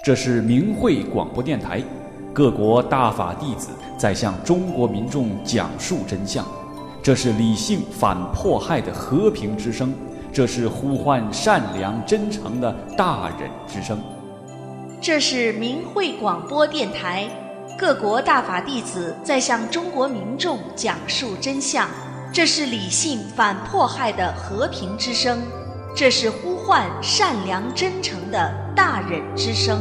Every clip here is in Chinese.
这是明慧广播电台，各国大法弟子在向中国民众讲述真相。这是理性反迫害的和平之声，这是呼唤善良真诚的大忍之声。 这是明慧广播电台，各国大法弟子在向中国民众讲述真相。这是理性反迫害的和平之声，这是呼唤善良真诚的大忍之声。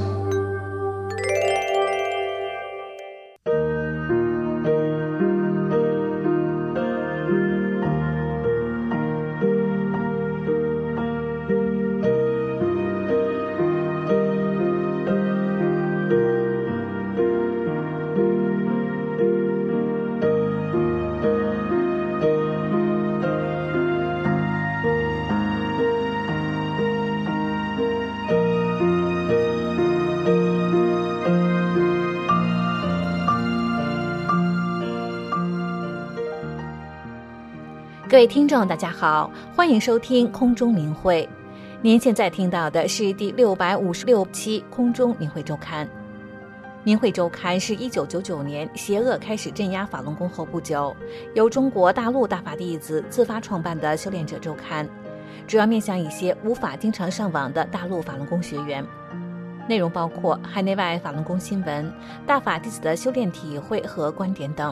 各位听众大家好，欢迎收听空中明慧。您现在听到的是第656期空中明慧周刊。明慧周刊是1999年邪恶开始镇压法轮功后不久，由中国大陆大法弟子自发创办的修炼者周刊，主要面向一些无法经常上网的大陆法轮功学员。内容包括海内外法轮功新闻、大法弟子的修炼体会和观点等。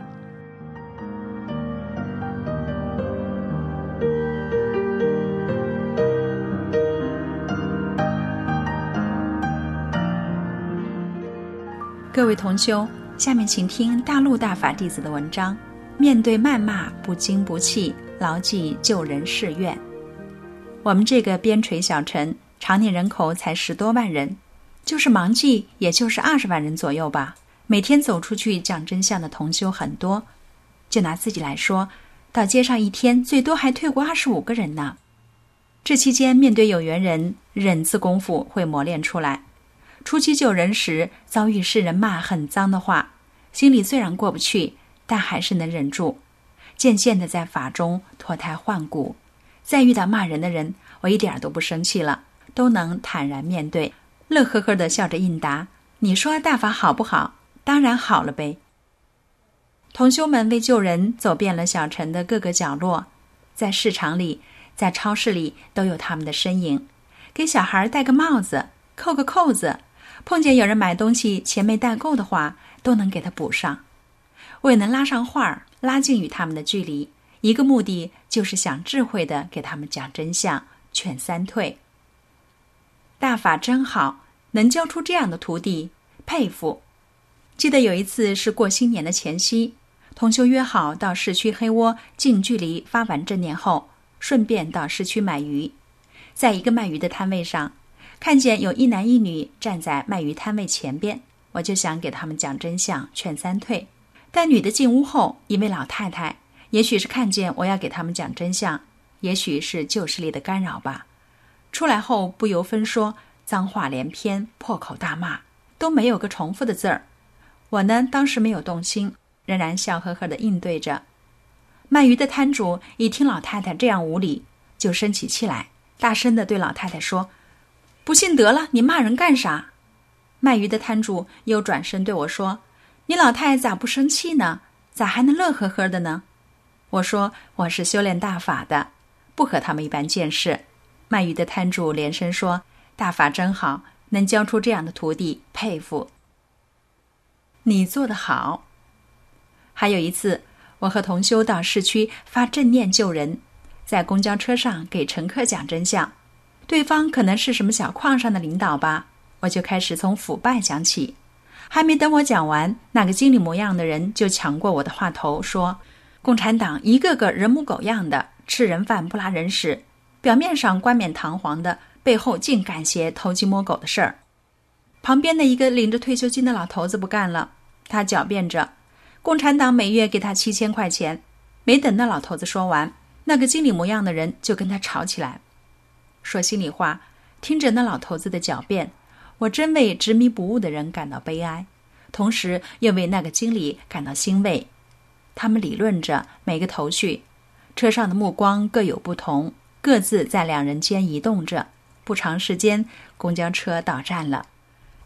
各位同修，下面请听大陆大法弟子的文章。面对谩骂，不惊不气，牢记救人誓愿。我们这个边陲小城，常年人口才10多万人，就是盲记，也就是20万人左右吧。每天走出去讲真相的同修很多。就拿自己来说，到街上一天最多还退过25个人呢。这期间面对有缘人，忍字功夫会磨练出来。初期救人时遭遇世人骂很脏的话，心里虽然过不去，但还是能忍住。渐渐的在法中脱胎换骨，再遇到骂人的人，我一点都不生气了，都能坦然面对，乐呵呵的笑着应答：你说大法好不好？当然好了呗。同修们为救人走遍了小城的各个角落，在市场里，在超市里都有他们的身影。给小孩戴个帽子，扣个扣子，碰见有人买东西钱没带够的话，都能给他补上。为能拉上话，拉近与他们的距离，一个目的就是想智慧地给他们讲真相，劝3退。大法真好，能教出这样的徒弟，佩服。记得有一次是过新年的前夕，同修约好到市区黑窝近距离发完正念后，顺便到市区买鱼。在一个卖鱼的摊位上，看见有一男一女站在卖鱼摊位前边，我就想给他们讲真相，劝3退。但女的进屋后，一位老太太，也许是看见我要给他们讲真相，也许是旧势力的干扰吧，出来后不由分说，脏话连篇，破口大骂，都没有个重复的字儿。我呢，当时没有动心，仍然笑呵呵地应对着。卖鱼的摊主一听老太太这样无理，就生起气来，大声地对老太太说：不信得了，你骂人干啥？卖鱼的摊主又转身对我说：你老太咋不生气呢？咋还能乐呵呵的呢？我说我是修炼大法的，不和他们一般见识。卖鱼的摊主连声说：大法真好，能教出这样的徒弟，佩服。你做得好。还有一次，我和同修到市区发正念救人，在公交车上给乘客讲真相。对方可能是什么小矿上的领导吧，我就开始从腐败讲起。还没等我讲完，那个经理模样的人就抢过我的话头说：共产党一个个人模狗样的，吃人饭不拉人屎，表面上冠冕堂皇的，背后竟干些偷鸡摸狗的事儿。旁边的一个领着退休金的老头子不干了，他狡辩着共产党每月给他7000块钱。没等那老头子说完，那个经理模样的人就跟他吵起来。说心里话，听着那老头子的狡辩，我真为执迷不悟的人感到悲哀，同时又为那个经理感到欣慰。他们理论着每个头绪，车上的目光各有不同，各自在两人间移动着。不长时间，公交车到站了。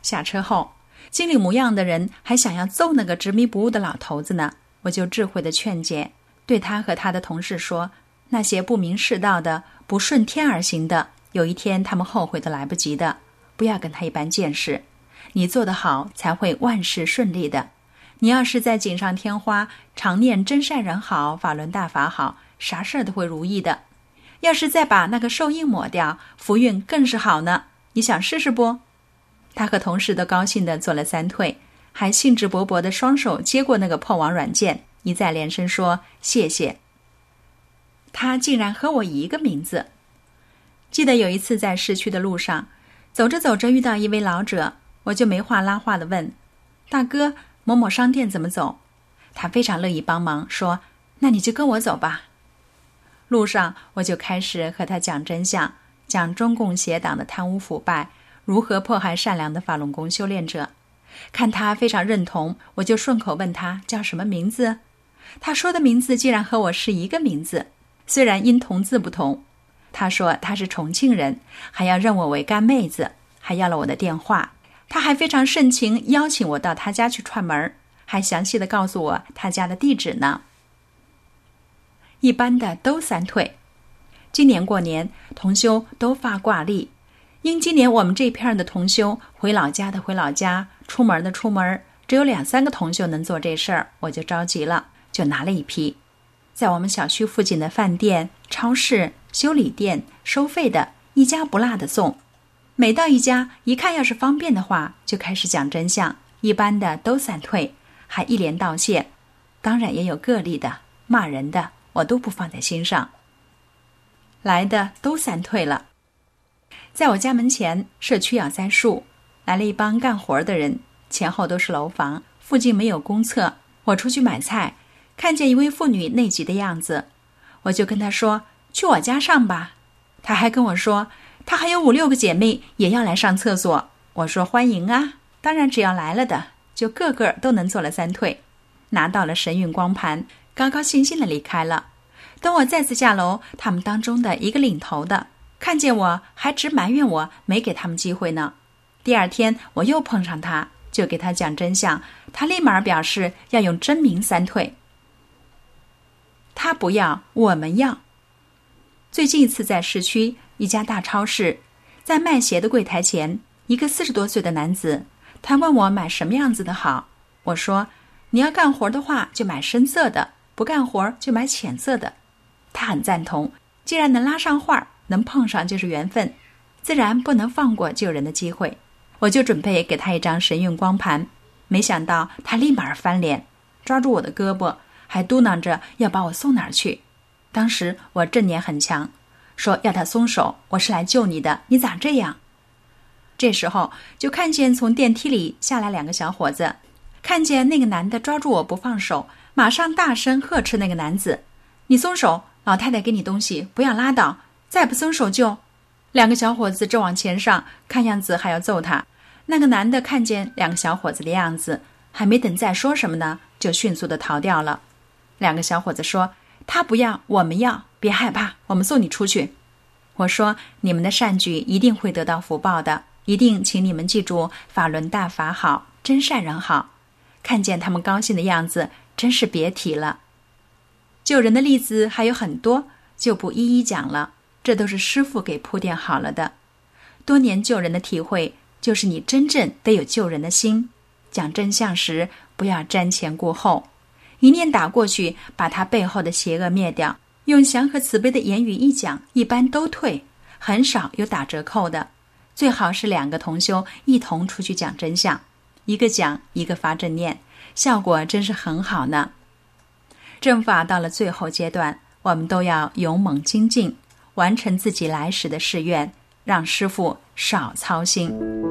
下车后，经理模样的人还想要揍那个执迷不悟的老头子呢，我就智慧的劝解，对他和他的同事说，那些不明世道的、不顺天而行的，有一天他们后悔都来不及的，不要跟他一般见识。你做得好，才会万事顺利的。你要是在锦上添花，常念真善人好，法轮大法好，啥事儿都会如意的。要是再把那个寿印抹掉，福运更是好呢。你想试试不？他和同事都高兴地做了3退，还兴致勃勃地双手接过那个破网软件，一再连声说谢谢。他竟然和我一个名字。记得有一次在市区的路上，走着走着遇到一位老者，我就没话拉话地问，大哥，某某商店怎么走？他非常乐意帮忙，说那你就跟我走吧。路上我就开始和他讲真相，讲中共邪党的贪污腐败，如何迫害善良的法轮功修炼者。看他非常认同，我就顺口问他叫什么名字。他说的名字竟然和我是一个名字，虽然音同字不同。他说他是重庆人，还要认我为干妹子，还要了我的电话。他还非常盛情邀请我到他家去串门，还详细的告诉我他家的地址呢。一般的都3退。今年过年，同修都发挂历，因今年我们这片的同修回老家的回老家，出门的出门，只有2-3个同修能做这事儿，我就着急了，就拿了一批，在我们小区附近的饭店、超市、修理店收费的，一家不落的送。每到一家，一看要是方便的话，就开始讲真相，一般的都3退，还一连道谢。当然也有个例的、骂人的，我都不放在心上。来的都3退了。在我家门前，社区要栽树，来了一帮干活的人，前后都是楼房，附近没有公厕。我出去买菜，看见一位妇女内急的样子，我就跟她说，去我家上吧。她还跟我说，她还有5-6个姐妹也要来上厕所。我说欢迎啊，当然只要来了的，就个个都能做了3退，拿到了神韵光盘，高高兴兴地离开了。等我再次下楼，他们当中的一个领头的看见我，还直埋怨我没给他们机会呢。第2天我又碰上他，就给他讲真相，他立马表示要用真名3退。他不要，我们要。最近一次在市区一家大超市，在卖鞋的柜台前，一个40多岁的男子，他问我买什么样子的好。我说，你要干活的话就买深色的，不干活就买浅色的。他很赞同，既然能拉上话，能碰上就是缘分，自然不能放过救人的机会。我就准备给他一张神韵光盘，没想到他立马翻脸，抓住我的胳膊，还嘟囔着要把我送哪儿去。当时我正念很强，说要他松手，我是来救你的，你咋这样？这时候就看见从电梯里下来2个小伙子，看见那个男的抓住我不放手，马上大声呵斥那个男子，你松手，老太太给你东西，不要拉倒，再不松手就！2个小伙子正往前上，看样子还要揍他。那个男的看见2个小伙子的样子，还没等再说什么呢，就迅速的逃掉了。2个小伙子说，他不要，我们要，别害怕，我们送你出去。我说，你们的善举一定会得到福报的，一定请你们记住法轮大法好，真善人好。看见他们高兴的样子，真是别提了。救人的例子还有很多，就不一一讲了，这都是师父给铺垫好了的。多年救人的体会，就是你真正得有救人的心。讲真相时，不要瞻前顾后，一念打过去，把他背后的邪恶灭掉，用祥和慈悲的言语一讲，一般都退，很少有打折扣的。最好是2个同修一同出去讲真相，一个讲，一个发正念，效果真是很好呢。正法到了最后阶段，我们都要勇猛精进，完成自己来时的誓愿，让师父少操心。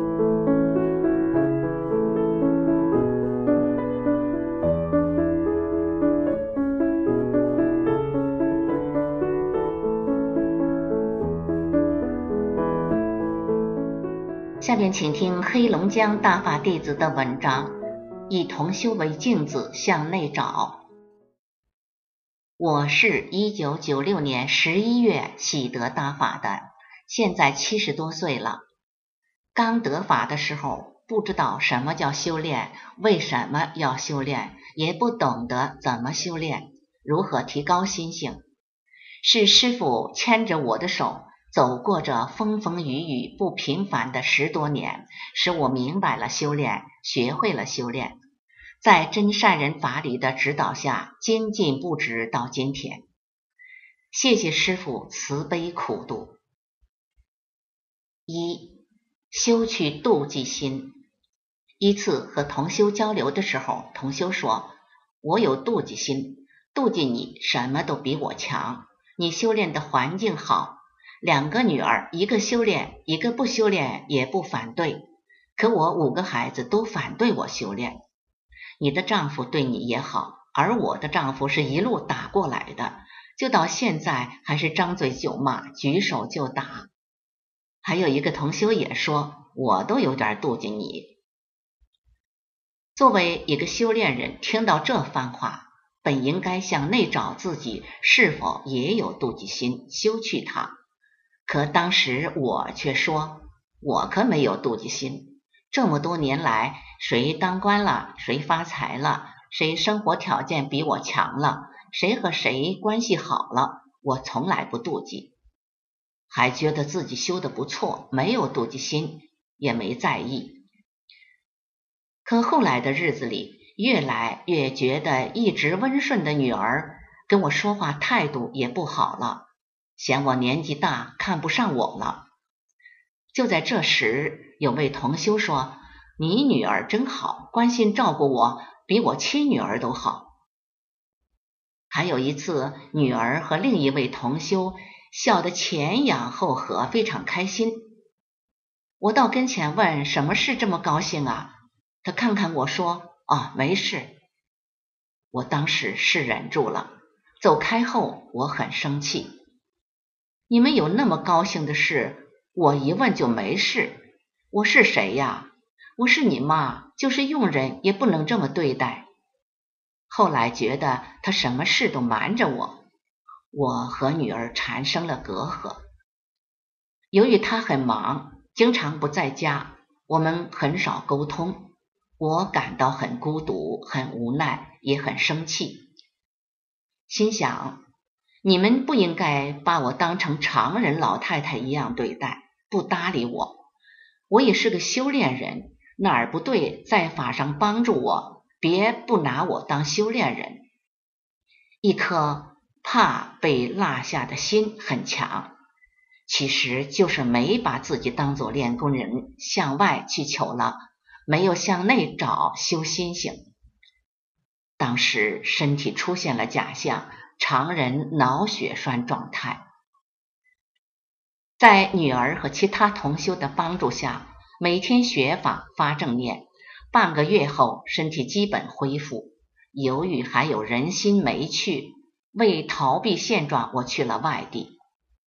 下面请听黑龙江大法弟子的文章，以同修为镜子向内找。我是1996年11月喜得大法的，现在70多岁了。刚得法的时候， 不知道什么叫修炼，为什么要修炼，也不懂得怎么修炼，如何提高心性。是师父牵着我的手，走过这风风雨雨不平凡的10多年，使我明白了修炼，学会了修炼，在真善人法理的指导下，精进不止到今天。谢谢师父慈悲苦度。1. 修去妒忌心。一次和同修交流的时候，同修说，我有妒忌心，妒忌你什么都比我强，你修炼的环境好，2个女儿，一个修炼，一个不修炼也不反对，可我5个孩子都反对我修炼。你的丈夫对你也好，而我的丈夫是一路打过来的，就到现在还是张嘴就骂，举手就打。还有一个同修也说，我都有点妒忌你。作为一个修炼人，听到这番话，本应该向内找自己是否也有妒忌心，修去它。可当时我却说，我可没有妒忌心。这么多年来，谁当官了，谁发财了，谁生活条件比我强了，谁和谁关系好了，我从来不妒忌，还觉得自己修得不错，没有妒忌心，也没在意。可后来的日子里，越来越觉得一直温顺的女儿跟我说话态度也不好了，嫌我年纪大，看不上我了。就在这时，有位同修说，你女儿真好，关心照顾我，比我亲女儿都好。还有一次，女儿和另一位同修笑得前仰后合，非常开心。我到跟前问，什么事这么高兴啊？他看看我说，没事。我当时是忍住了，走开后我很生气。你们有那么高兴的事，我一问就没事，我是谁呀？我是你妈，就是佣人也不能这么对待。后来觉得他什么事都瞒着我，我和女儿产生了隔阂。由于他很忙，经常不在家，我们很少沟通，我感到很孤独，很无奈，也很生气。心想，你们不应该把我当成常人老太太一样对待，不搭理我。我也是个修炼人，哪儿不对，在法上帮助我，别不拿我当修炼人。一颗怕被落下的心很强，其实就是没把自己当作练功人，向外去求了，没有向内找修心性。当时身体出现了假象，常人脑血栓状态。在女儿和其他同修的帮助下，每天学法发正念，半个月后身体基本恢复。由于还有人心没去，为逃避现状，我去了外地。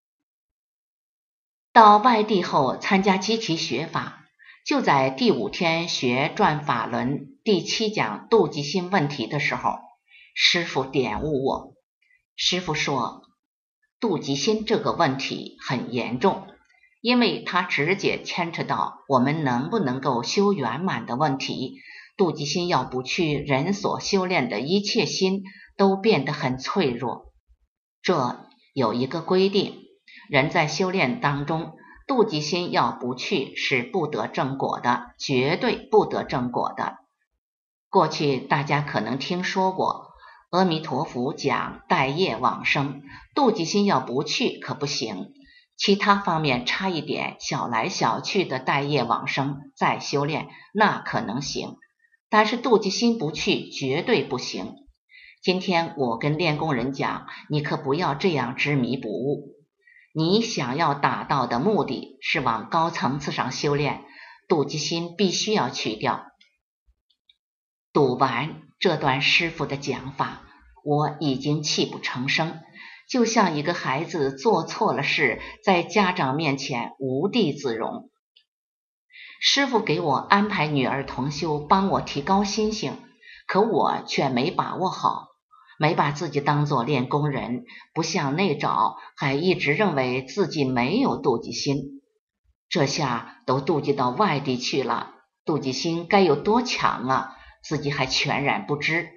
到外地后参加集体学法，就在第5天学转法轮第7讲妒忌心问题的时候，师父点悟我。师父说，妒忌心这个问题很严重，因为它直接牵扯到我们能不能够修圆满的问题。妒忌心要不去，人所修炼的一切心都变得很脆弱。这有一个规定，人在修炼当中，妒忌心要不去是不得正果的，绝对不得正果的。过去大家可能听说过，阿弥陀佛讲带业往生，妒忌心要不去可不行，其他方面差一点，小来小去的带业往生再修炼那可能行，但是妒忌心不去绝对不行。今天我跟练功人讲，你可不要这样执迷不悟，你想要达到的目的是往高层次上修炼，妒忌心必须要去掉。读完这段师父的讲法，我已经泣不成声，就像一个孩子做错了事，在家长面前无地自容。师父给我安排女儿同修，帮我提高心性，可我却没把握好，没把自己当作练功人，不向内找，还一直认为自己没有妒忌心。这下都妒忌到外地去了， 妒忌心该有多强啊，自己还全然不知。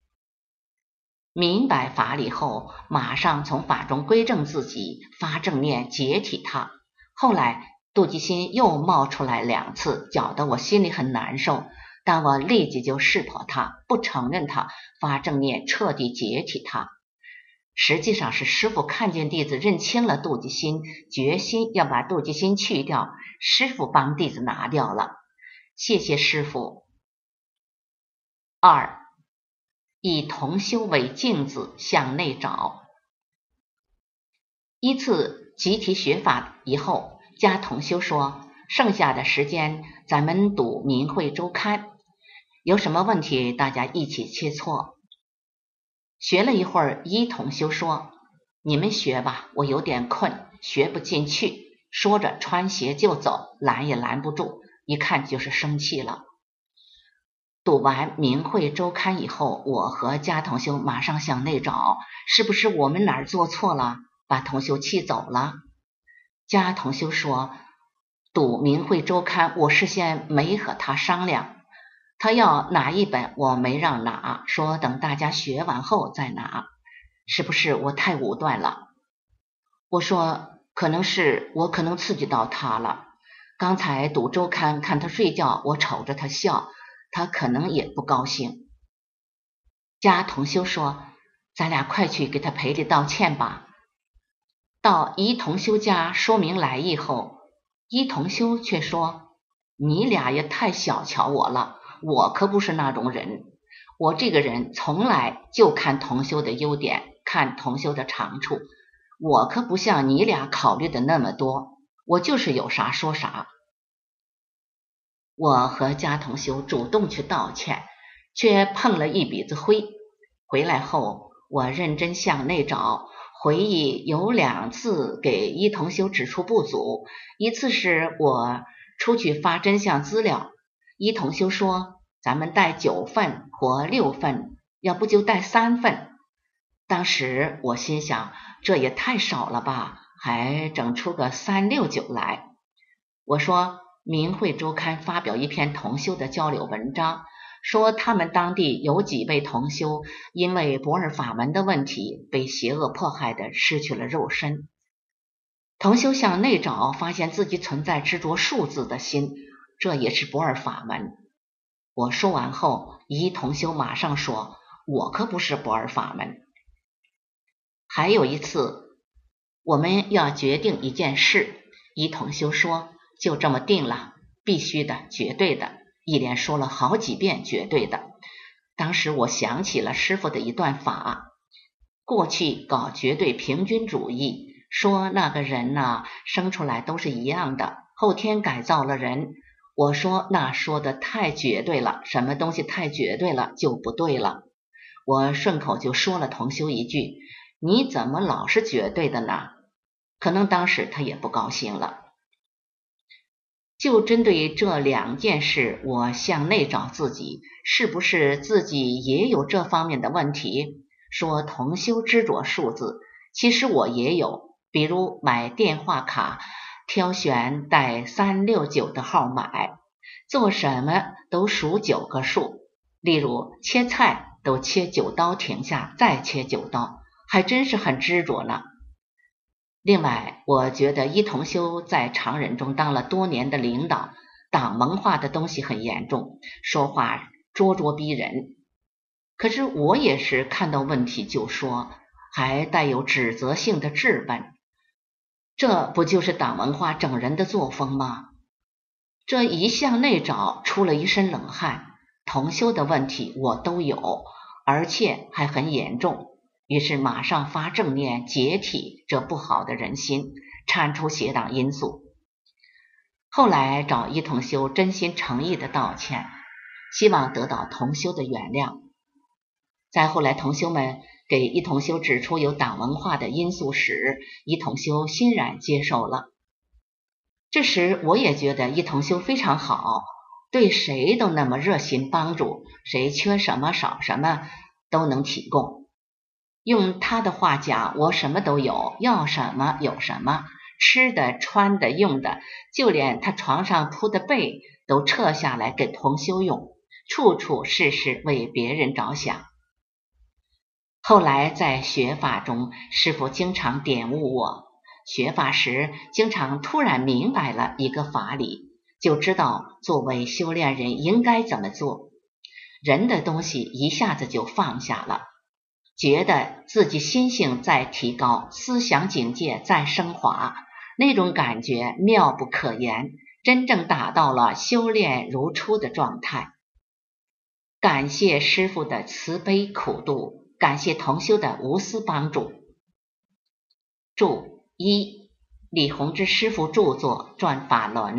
明白法理后，马上从法中归正自己，发正念解体它。后来妒忌心又冒出来2次，搅得我心里很难受，但我立即就识破它，不承认它，发正念彻底解体它。实际上是师父看见弟子认清了妒忌心，决心要把妒忌心去掉，师父帮弟子拿掉了，谢谢师父。2. 以同修为镜子向内找。依次集体学法以后，加同修说，剩下的时间咱们读明慧周刊，有什么问题大家一起切磋。学了一会儿，一同修说，你们学吧，我有点困，学不进去。说着穿鞋就走，拦也拦不住，一看就是生气了。读完明慧周刊以后，我和加同修马上向内找，是不是我们哪儿做错了，把同修气走了？加同修说，读明慧周刊我事先没和他商量，他要拿一本我没让拿，说等大家学完后再拿，是不是我太武断了？我说可能是我可能刺激到他了，刚才读周刊看他睡觉，我瞅着他笑，他可能也不高兴。加同修说，咱俩快去给他赔礼道歉吧。到一同修家说明来意后，一同修却说，你俩也太小瞧我了，我可不是那种人，我这个人从来就看同修的优点，看同修的长处，我可不像你俩考虑的那么多，我就是有啥说啥。我和加同修主动去道歉，却碰了一鼻子灰。回来后，我认真向内找，回忆有2次给一同修指出不足，一次是我出去发真相资料，一同修说咱们带9份或6份，要不就带3份。当时我心想，这也太少了吧，还整出个369来。我说明慧周刊发表一篇同修的交流文章，说他们当地有几位同修因为不二法门的问题被邪恶迫害的失去了肉身。同修向内找，发现自己存在执着数字的心，这也是不二法门。我说完后，一同修马上说，我可不是不二法门。还有一次，我们要决定一件事，一同修说，就这么定了，必须的，绝对的，一连说了好几遍绝对的。当时我想起了师父的一段法，过去搞绝对平均主义，说那个人呢，生出来都是一样的，后天改造了人。我说那说的太绝对了，什么东西太绝对了就不对了。我顺口就说了同修一句，你怎么老是绝对的呢？可能当时他也不高兴了。就针对这2件事，我向内找自己，是不是自己也有这方面的问题？说同修执着数字，其实我也有，比如买电话卡，挑选带369的号买，做什么都数9个数，例如切菜都切9刀停下，再切9刀，还真是很执着呢。另外，我觉得一同修在常人中当了多年的领导，党文化的东西很严重，说话咄咄逼人。可是我也是看到问题就说，还带有指责性的质问，这不就是党文化整人的作风吗？这一向内找，出了一身冷汗。同修的问题我都有，而且还很严重。于是马上发正念解体这不好的人心，铲除邪党因素。后来找一同修真心诚意的道歉，希望得到同修的原谅。再后来同修们给一同修指出有党文化的因素时，一同修欣然接受了。这时我也觉得一同修非常好，对谁都那么热心帮助，谁缺什么少什么都能提供。用他的话讲，我什么都有，要什么有什么， 吃的、穿的、用的，就连他床上铺的被都撤下来给同修用，处处事事为别人着想。后来在学法中，师父经常点悟我，学法时经常突然明白了一个法理，就知道作为修炼人应该怎么做。人的东西一下子就放下了，觉得自己心性在提高，思想境界在升华，那种感觉妙不可言，真正达到了修炼如初的状态。感谢师父的慈悲苦度，感谢同修的无私帮助。注：一、李洪之师父著作《转法轮》。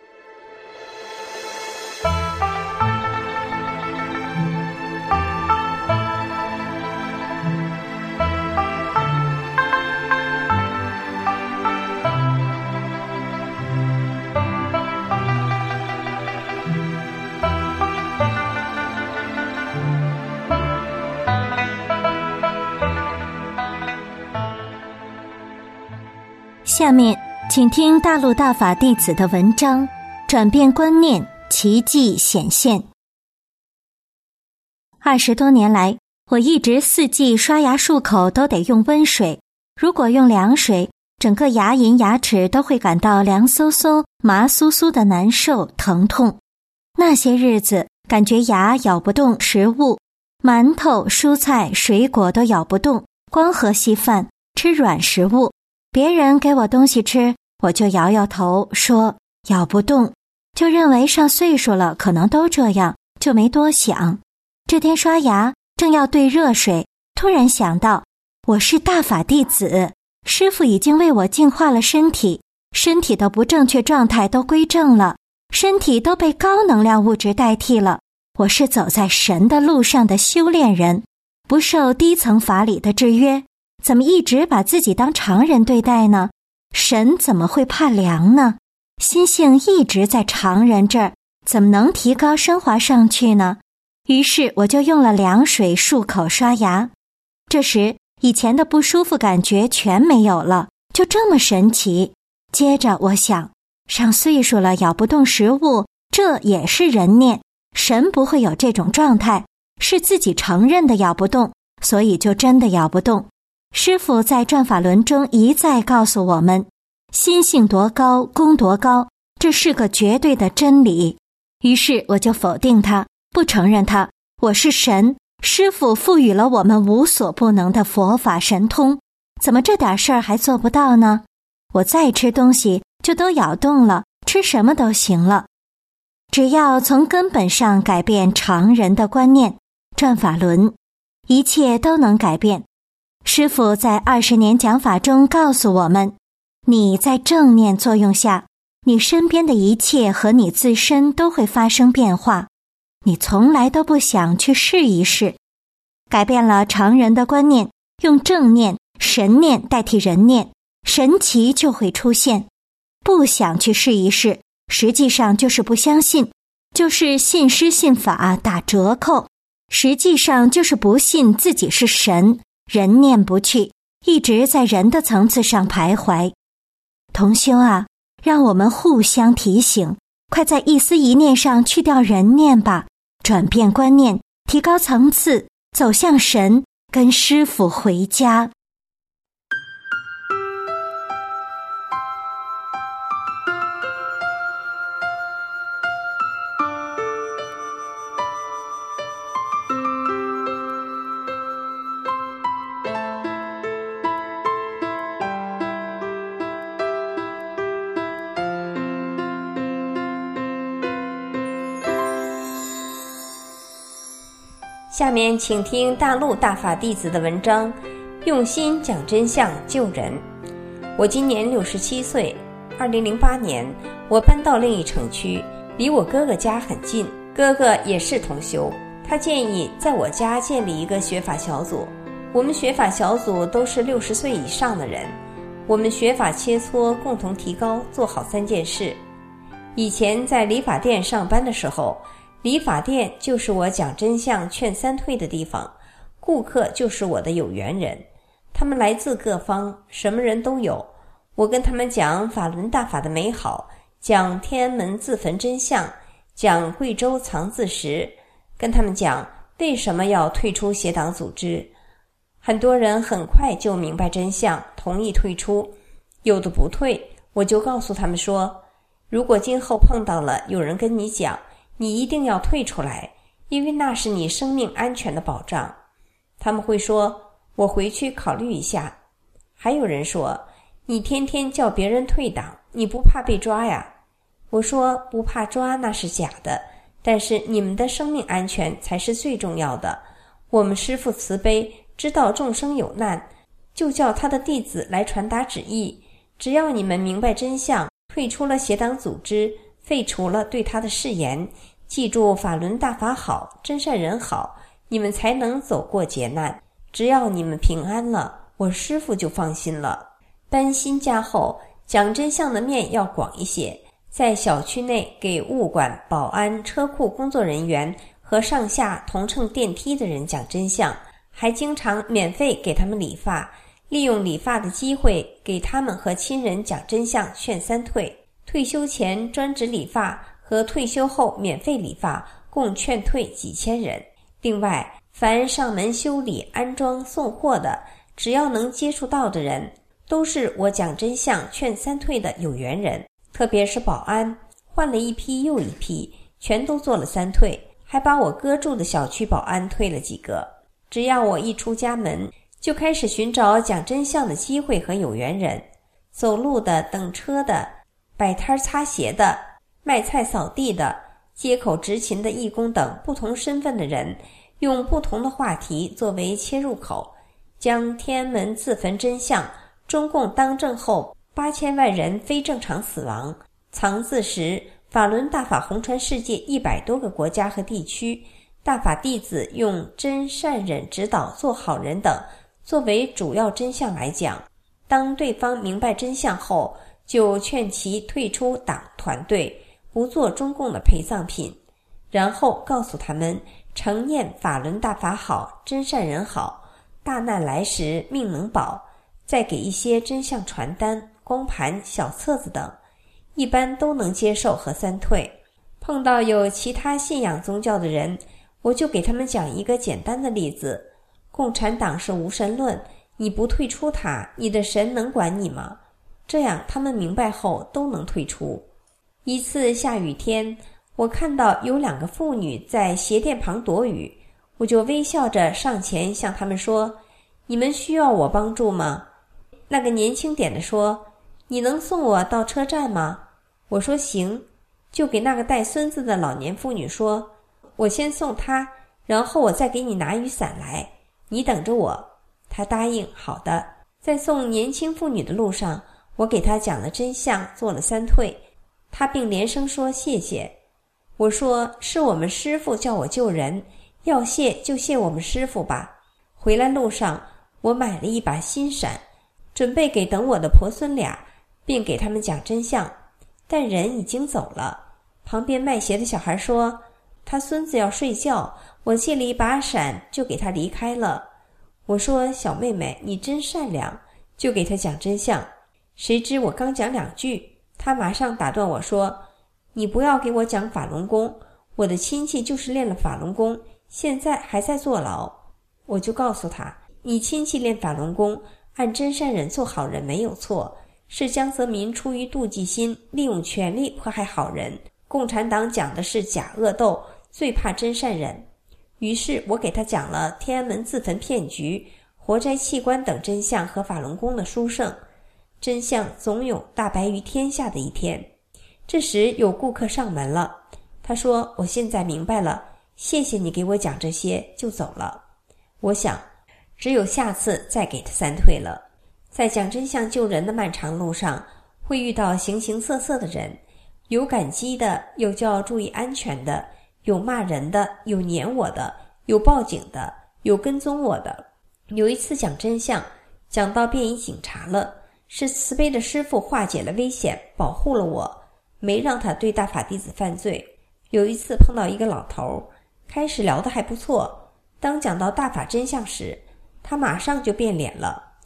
下面请听大陆大法弟子的文章，转变观念，奇迹显现。20多年来，我一直4季刷牙漱口都得用温水，如果用凉水，整个牙龈牙齿都会感到凉飕飕、麻酥酥的难受疼痛。那些日子感觉牙咬不动食物，馒头、蔬菜、水果都咬不动，光喝稀饭，吃软食物。别人给我东西吃，我就摇摇头说咬不动，就认为上岁数了可能都这样，就没多想。这天刷牙正要兑热水，突然想到我是大法弟子，师父已经为我净化了身体，身体的不正确状态都归正了，身体都被高能量物质代替了，我是走在神的路上的修炼人，不受低层法理的制约，怎么一直把自己当常人对待呢？神怎么会怕凉呢？心性一直在常人这儿，怎么能提高升华上去呢？于是我就用了凉水漱口刷牙。这时以前的不舒服感觉全没有了，就这么神奇。接着我想，上岁数了咬不动食物，这也是人念，神不会有这种状态，是自己承认的咬不动，所以就真的咬不动。师父在转法轮中一再告诉我们，心性多高，功多高，这是个绝对的真理。于是我就否定它，不承认它。我是神，师父赋予了我们无所不能的佛法神通，怎么这点事儿还做不到呢？我再吃东西就都咬动了，吃什么都行了。只要从根本上改变常人的观念，转法轮，一切都能改变。师父在20年讲法中告诉我们，你在正念作用下，你身边的一切和你自身都会发生变化，你从来都不想去试一试。改变了常人的观念，用正念、神念代替人念，神奇就会出现。不想去试一试，实际上就是不相信，就是信师信法打折扣，实际上就是不信自己是神，人念不去，一直在人的层次上徘徊。同修啊，让我们互相提醒，快在一思一念上去掉人念吧，转变观念，提高层次，走向神，跟师父回家。 下面请听大陆大法弟子的文章，用心讲真相救人。我今年67岁，2008年我搬到另一城区，离我哥哥家很近，哥哥也是同修，他建议在我家建立一个学法小组。我们学法小组都是60岁以上的人，我们学法切磋，共同提高，做好3件事。以前在理发店上班的时候，理发店就是我讲真相劝三退的地方，顾客就是我的有缘人，他们来自各方，什么人都有。 我跟他们讲法轮大法的美好，讲天安门自焚真相，讲贵州藏字石，跟他们讲为什么要退出邪党组织。很多人很快就明白真相，同意退出，有的不退，我就告诉他们说，如果今后碰到了有人跟你讲，你一定要退出来，因为那是你生命安全的保障。他们会说，我回去考虑一下。还有人说，你天天叫别人退党，你不怕被抓呀？我说，不怕抓那是假的，但是你们的生命安全才是最重要的。我们师父慈悲，知道众生有难，就叫他的弟子来传达旨意，只要你们明白真相，退出了邪党组织，废除了对他的誓言，记住法轮大法好，真善人好，你们才能走过劫难。只要你们平安了，我师父就放心了。搬新家后，讲真相的面要广一些，在小区内给物管、保安、车库工作人员和上下同乘电梯的人讲真相，还经常免费给他们理发，利用理发的机会给他们和亲人讲真相，劝三退。退休前专职理发和退休后免费理发，共劝退几千人。另外，凡上门修理、安装、送货的，只要能接触到的人，都是我讲真相劝三退的有缘人。特别是保安，换了一批又一批，全都做了三退，还把我哥住的小区保安退了几个。只要我一出家门，就开始寻找讲真相的机会和有缘人。走路的、等车的、摆摊擦鞋的、卖菜扫地的、街口执勤的义工等不同身份的人，用不同的话题作为切入口，将天安门自焚真相、中共当政后8000万人非正常死亡、藏字石、法轮大法红传世界100多个国家和地区，大法弟子用真善忍指导做好人等作为主要真相来讲。当对方明白真相后，就劝其退出党团队，不做中共的陪葬品，然后告诉他们承念法轮大法好，真善人好，大难来时命能保，再给一些真相传单、光盘、小册子等，一般都能接受和三退。碰到有其他信仰宗教的人，我就给他们讲一个简单的例子，共产党是无神论，你不退出它，你的神能管你吗？这样他们明白后都能退出。一次下雨天，我看到有2个妇女在鞋店旁躲雨，我就微笑着上前向他们说，你们需要我帮助吗？那个年轻点的说，你能送我到车站吗？我说行，就给那个带孙子的老年妇女说，我先送她，然后我再给你拿雨伞来，你等着我。她答应好的。在送年轻妇女的路上，我给她讲了真相，做了三退，她并连声说谢谢。我说是我们师父叫我救人，要谢就谢我们师父吧。回来路上，我买了一把新伞，准备给等我的婆孙俩，并给他们讲真相，但人已经走了。旁边卖鞋的小孩说，他孙子要睡觉，我借了一把伞就给他离开了。我说小妹妹你真善良，就给他讲真相。谁知我刚讲2句，他马上打断我说，你不要给我讲法轮功，我的亲戚就是练了法轮功，现在还在坐牢。我就告诉他，你亲戚练法轮功，按真善忍做好人没有错，是江泽民出于妒忌心，利用权力迫害好人。共产党讲的是假恶斗，最怕真善忍。于是我给他讲了天安门自焚骗局、活摘器官等真相和法轮功的殊胜。真相总有大白于天下的一天。这时有顾客上门了，他说，我现在明白了，谢谢你给我讲这些，就走了。我想只有下次再给他三退了。在讲真相救人的漫长路上，会遇到形形色色的人，有感激的，有叫注意安全的，有骂人的，有撵我的，有报警的，有跟踪我的。有一次讲真相，讲到便衣警察了，是慈悲的师父化解了危险，保护了我，没让他对大法弟子犯罪。有一次碰到一个老头，开始聊得还不错，当讲到大法真相时，他马上就变脸了。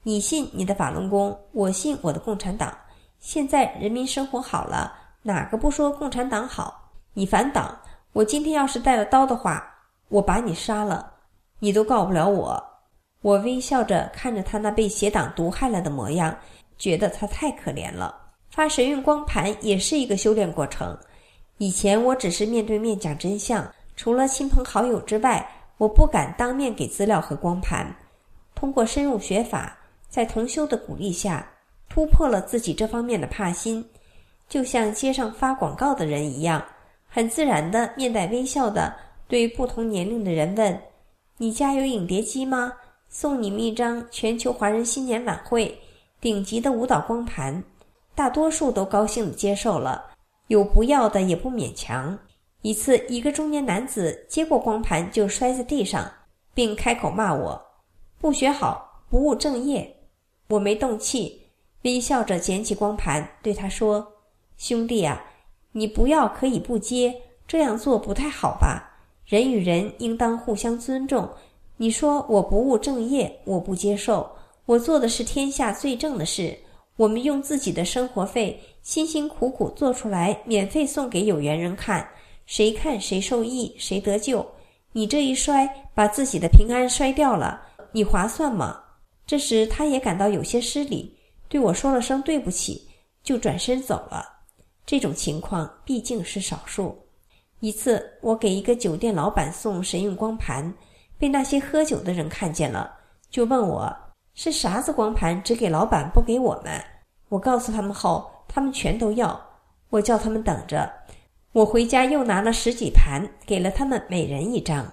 你信你的法轮功，我信我的共产党。现在人民生活好了，哪个不说共产党好？你反党，我今天要是带了刀的话，我把你杀了，你都告不了我。我微笑着看着他那被邪党毒害了的模样，觉得他太可怜了。发神韵光盘也是一个修炼过程。以前我只是面对面讲真相，除了亲朋好友之外，我不敢当面给资料和光盘。通过深入学法，在同修的鼓励下，突破了自己这方面的怕心，就像街上发广告的人一样，很自然地面带微笑地对不同年龄的人问：你家有影碟机吗？送你们一张全球华人新年晚会顶级的舞蹈光盘。大多数都高兴地接受了，有不要的也不勉强。一次，一个中年男子接过光盘就摔在地上，并开口骂我不学好，不务正业。我没动气，微笑着捡起光盘对他说：兄弟啊，你不要可以不接，这样做不太好吧？人与人应当互相尊重。你说我不务正业，我不接受。我做的是天下最正的事，我们用自己的生活费辛辛苦苦做出来，免费送给有缘人看，谁看谁受益，谁得救。你这一摔，把自己的平安摔掉了，你划算吗？这时他也感到有些失礼，对我说了声对不起，就转身走了。这种情况毕竟是少数。一次，我给一个酒店老板送神韵光盘，被那些喝酒的人看见了，就问我是啥子光盘只给老板不给我们。我告诉他们后，他们全都要，我叫他们等着。我回家又拿了10几盘，给了他们每人1张。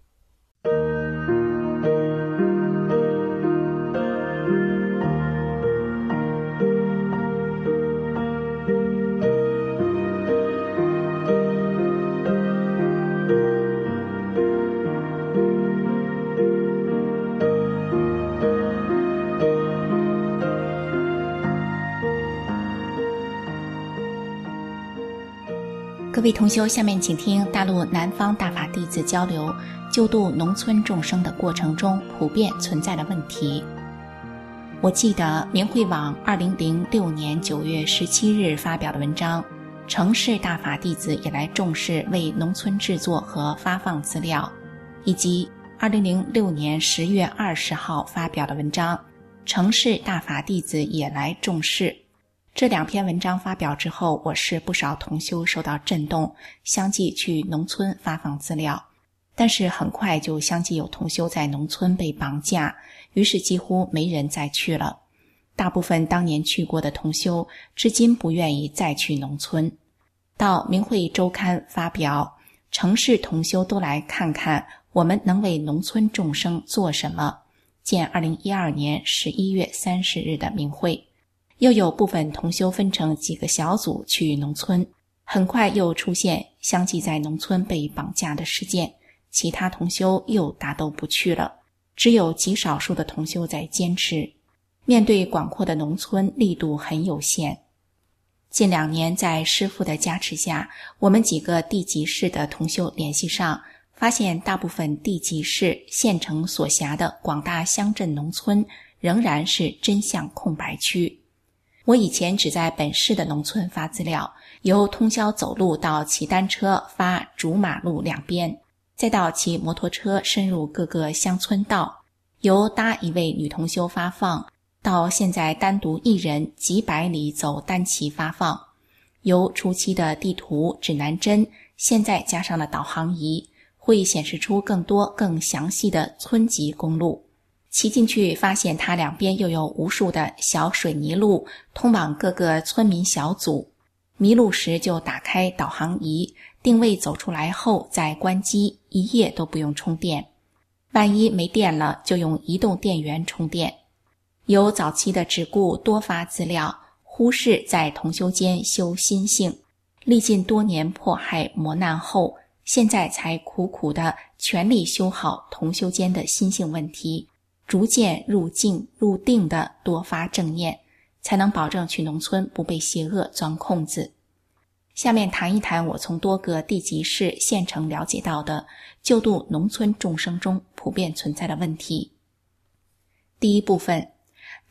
各位同修，下面请听大陆南方大法弟子交流救度农村众生的过程中普遍存在的问题。我记得明慧网2006年9月17日发表的文章，城市大法弟子也来重视为农村制作和发放资料，以及2006年10月20号发表的文章，城市大法弟子也来重视。这2篇文章发表之后，我市不少同修受到震动，相继去农村发放资料。但是很快就相继有同修在农村被绑架，于是几乎没人再去了。大部分当年去过的同修至今不愿意再去农村。到明慧周刊发表，城市同修都来看看我们能为农村众生做什么，见2012年11月30日的明慧。又有部分同修分成几个小组去农村，很快又出现相继在农村被绑架的事件，其他同修又大都不去了，只有极少数的同修在坚持。面对广阔的农村，力度很有限。近2年在师父的加持下，我们几个地级市的同修联系上，发现大部分地级市县城所辖的广大乡镇农村仍然是真相空白区。我以前只在本市的农村发资料，由通宵走路到骑单车发主马路2边，再到骑摩托车深入各个乡村道，由搭一位女同修发放，到现在单独1人几百里走单骑发放，由初期的地图指南针，现在加上了导航仪，会显示出更多更详细的村级公路。骑进去发现它2边又有无数的小水泥路通往各个村民小组，迷路时就打开导航仪，定位走出来后再关机，1夜都不用充电。万一没电了，就用移动电源充电。由早期的只顾多发资料，忽视在同修间修心性，历尽多年迫害磨难后，现在才苦苦地全力修好同修间的心性问题，逐渐入静入定的多发正念，才能保证去农村不被邪恶钻空子。下面谈一谈我从多个地级市县城了解到的救度农村众生中普遍存在的问题。第一部分，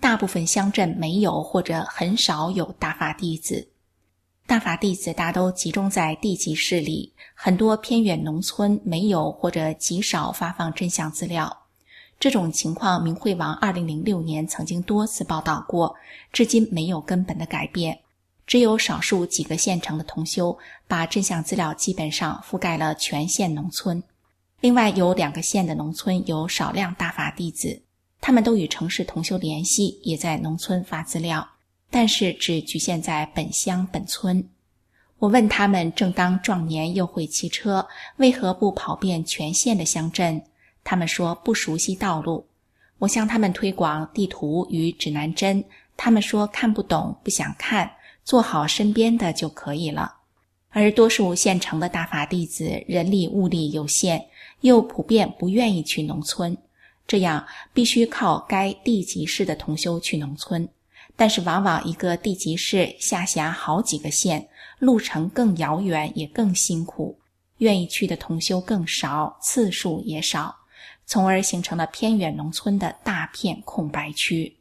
大部分乡镇没有或者很少有大法弟子。大法弟子大都集中在地级市里，很多偏远农村没有或者极少发放真相资料。这种情况明慧网2006年曾经多次报道过，至今没有根本的改变。只有少数几个县城的同修把真相资料基本上覆盖了全县农村。另外有2个县的农村有少量大法弟子，他们都与城市同修联系，也在农村发资料，但是只局限在本乡本村。我问他们，正当壮年又会骑车，为何不跑遍全县的乡镇？他们说不熟悉道路。我向他们推广地图与指南针，他们说看不懂，不想看，做好身边的就可以了。而多数县城的大法弟子人力物力有限，又普遍不愿意去农村，这样必须靠该地级市的同修去农村。但是往往一个地级市下辖好几个县，路程更遥远也更辛苦，愿意去的同修更少，次数也少，从而形成了偏远农村的大片空白区。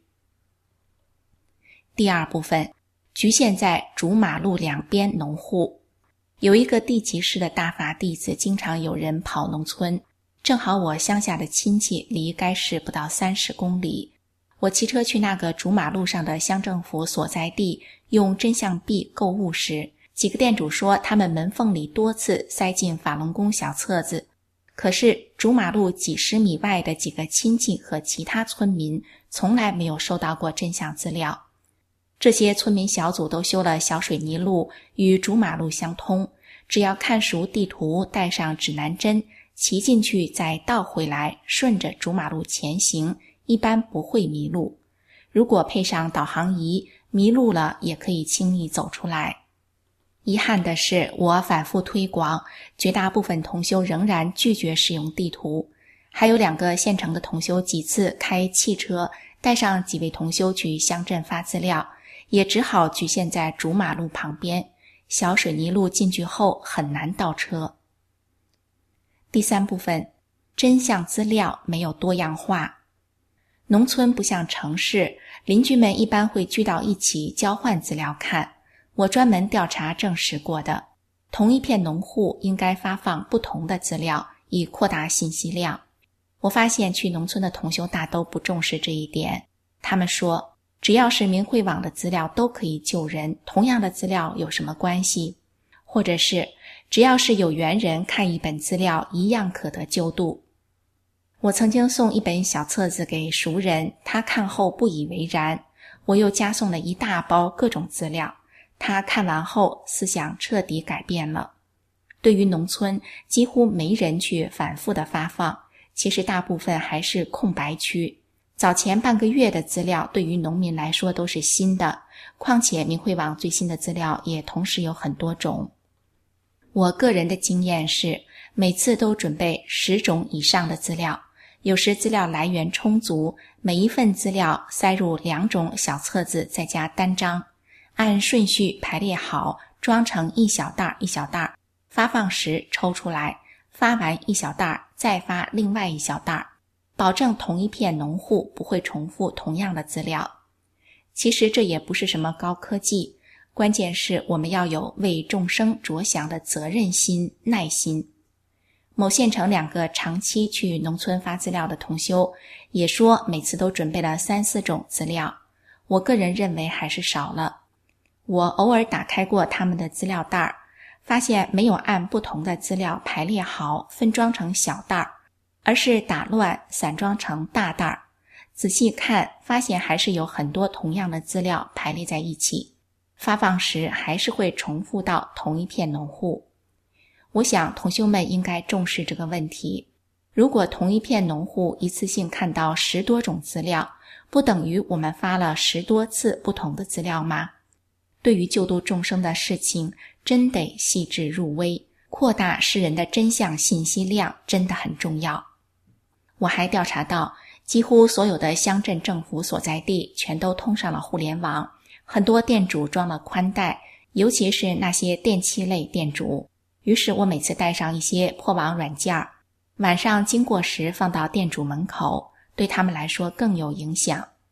第二部分，局限在主马路两边农户。有一个地级市的大法弟子，经常有人跑农村，正好我乡下的亲戚离该市不到30公里。我骑车去那个主马路上的乡政府所在地，用真相币购物时，几个店主说他们门缝里多次塞进法轮功小册子，可是主马路几十米外的几个亲戚和其他村民从来没有收到过真相资料。这些村民小组都修了小水泥路，与主马路相通，只要看熟地图，带上指南针，骑进去再倒回来，顺着主马路前行，一般不会迷路。如果配上导航仪，迷路了也可以轻易走出来。遗憾的是，我反复推广，绝大部分同修仍然拒绝使用地图。还有2个县城的同修几次开汽车带上几位同修去乡镇发资料，也只好局限在主马路旁边，小水泥路进去后很难倒车。第三部分，真相资料没有多样化。农村不像城市，邻居们一般会聚到一起交换资料看。我专门调查证实过的，同一片农户应该发放不同的资料，以扩大信息量。我发现去农村的同修大都不重视这一点，他们说只要是明慧网的资料都可以救人，同样的资料有什么关系？或者是只要是有缘人看一本资料一样可得救度。我曾经送一本小册子给熟人，他看后不以为然。我又加送了一大包各种资料，他看完后思想彻底改变了。对于农村几乎没人去反复的发放，其实大部分还是空白区。早前半个月的资料对于农民来说都是新的，况且明慧网最新的资料也同时有很多种。我个人的经验是，每次都准备10种以上的资料，有时资料来源充足，每一份资料塞入2种小册子再加单张，按顺序排列好，装成一小袋一小袋，发放时抽出来，发完一小袋再发另外一小袋，保证同一片农户不会重复同样的资料。其实这也不是什么高科技，关键是我们要有为众生着想的责任心、耐心。某县城2个长期去农村发资料的同修也说，每次都准备了3-4种资料，我个人认为还是少了。我偶尔打开过他们的资料袋，发现没有按不同的资料排列好分装成小袋，而是打乱散装成大袋。仔细看，发现还是有很多同样的资料排列在一起，发放时还是会重复到同一片农户。我想同修们应该重视这个问题。如果同一片农户一次性看到10多种资料，不等于我们发了10多次不同的资料吗？对于救度众生的事情，真得细致入微，扩大世人的真相信息量真的很重要。我还调查到，几乎所有的乡镇政府所在地全都通上了互联网，很多店主装了宽带，尤其是那些电器类店主。于是我每次带上一些破网软件，晚上经过时放到店主门口，对他们来说更有影响。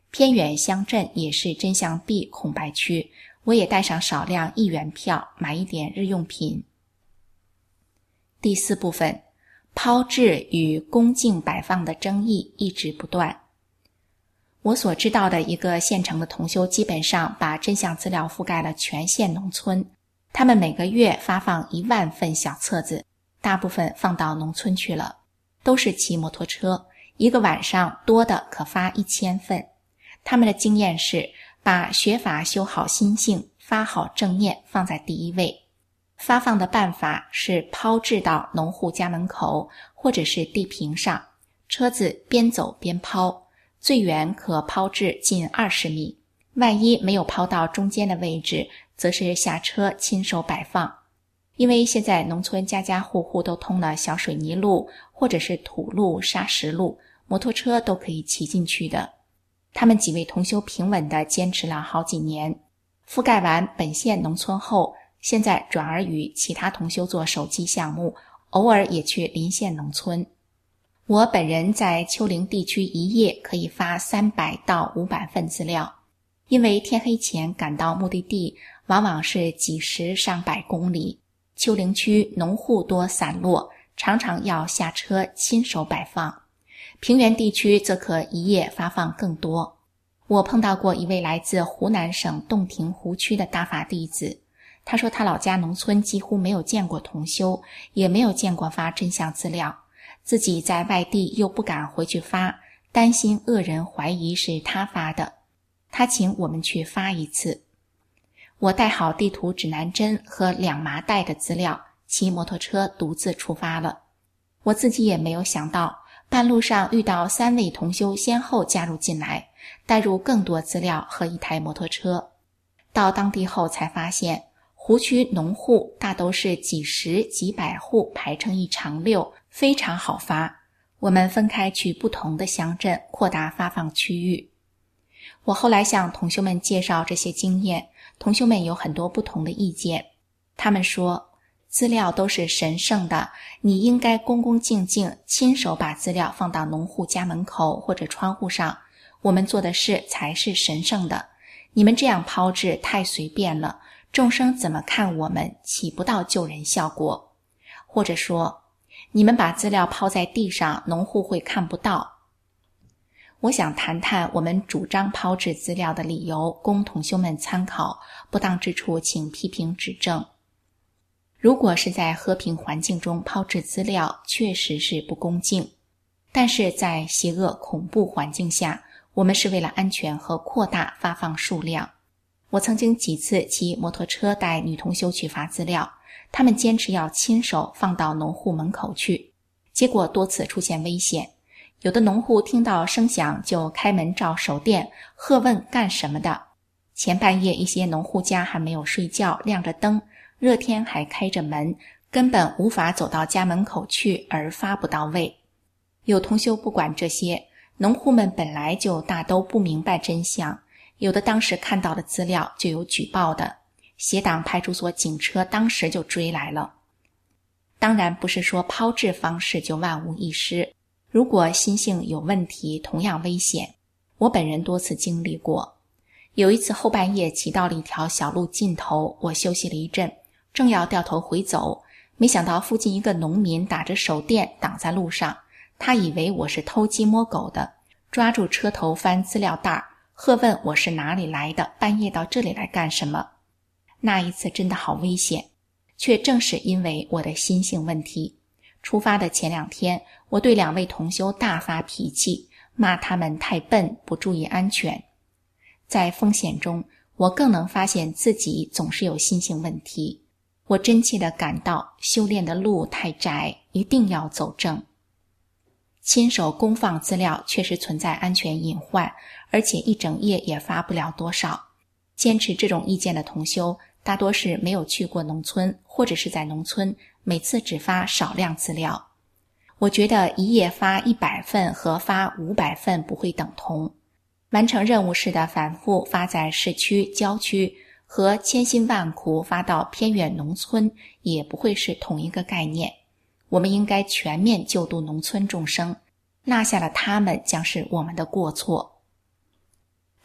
偏远乡镇也是真相壁空白区，我也带上少量1元票，买一点日用品。第4部分，抛掷与恭敬摆放的争议一直不断。我所知道的一个县城的同修基本上把真相资料覆盖了全县农村，他们每个月发放1万份小册子，大部分放到农村去了，都是骑摩托车，一个晚上多的可发1000份。他们的经验是把学法修好心性，发好正念放在第一位。发放的办法是抛掷到农户家门口或者是地坪上，车子边走边抛，最远可抛掷近20米，万一没有抛到中间的位置，则是下车亲手摆放。因为现在农村家家户户都通了小水泥路或者是土路、砂石路，摩托车都可以骑进去的。他们几位同修平稳地坚持了好几年，覆盖完本县农村后，现在转而与其他同修做手机项目，偶尔也去邻县农村。我本人在丘陵地区一夜可以发300到500份资料，因为天黑前赶到目的地往往是几十上百公里，丘陵区农户多散落，常常要下车亲手摆放。平原地区则可一夜发放更多。我碰到过一位来自湖南省洞庭湖区的大法弟子，他说他老家农村几乎没有见过同修，也没有见过发真相资料，自己在外地又不敢回去发，担心恶人怀疑是他发的，他请我们去发一次。我带好地图指南针和2麻袋的资料，骑摩托车独自出发了。我自己也没有想到，半路上遇到3位同修先后加入进来，带入更多资料和一台摩托车。到当地后才发现，湖区农户大都是几十几百户排成一长溜，非常好发。我们分开去不同的乡镇，扩大发放区域。我后来向同修们介绍这些经验，同修们有很多不同的意见。他们说，资料都是神圣的，你应该恭恭敬敬亲手把资料放到农户家门口或者窗户上，我们做的事才是神圣的。你们这样抛掷太随便了，众生怎么看我们，起不到救人效果。或者说，你们把资料抛在地上，农户会看不到。我想谈谈我们主张抛掷资料的理由，供同修们参考，不当之处请批评指正。如果是在和平环境中抛掷资料，确实是不恭敬，但是在邪恶恐怖环境下，我们是为了安全和扩大发放数量。我曾经几次骑摩托车带女同修去发资料，她们坚持要亲手放到农户门口去，结果多次出现危险。有的农户听到声响就开门照手电，喝问干什么的。前半夜一些农户家还没有睡觉，亮着灯，热天还开着门，根本无法走到家门口去而发不到位。有同修不管这些，农户们本来就大都不明白真相，有的当时看到的资料就有举报的，协党派出所警车当时就追来了。当然不是说抛掷方式就万无一失，如果心性有问题同样危险，我本人多次经历过。有一次后半夜骑到了一条小路尽头，我休息了一阵，正要掉头回走，没想到附近一个农民打着手电挡在路上，他以为我是偷鸡摸狗的，抓住车头翻资料袋，喝问我是哪里来的，半夜到这里来干什么。那一次真的好危险，却正是因为我的心性问题。出发的前2天，我对2位同修大发脾气，骂他们太笨，不注意安全。在风险中，我更能发现自己总是有心性问题。我真切地感到修炼的路太窄，一定要走正。亲手公放资料确实存在安全隐患，而且一整夜也发不了多少。坚持这种意见的同修大多是没有去过农村，或者是在农村每次只发少量资料。我觉得一夜发100份和发500份不会等同，完成任务式的反复发在市区、郊区和千辛万苦发到偏远农村也不会是同一个概念。我们应该全面救度农村众生，落下了他们将是我们的过错。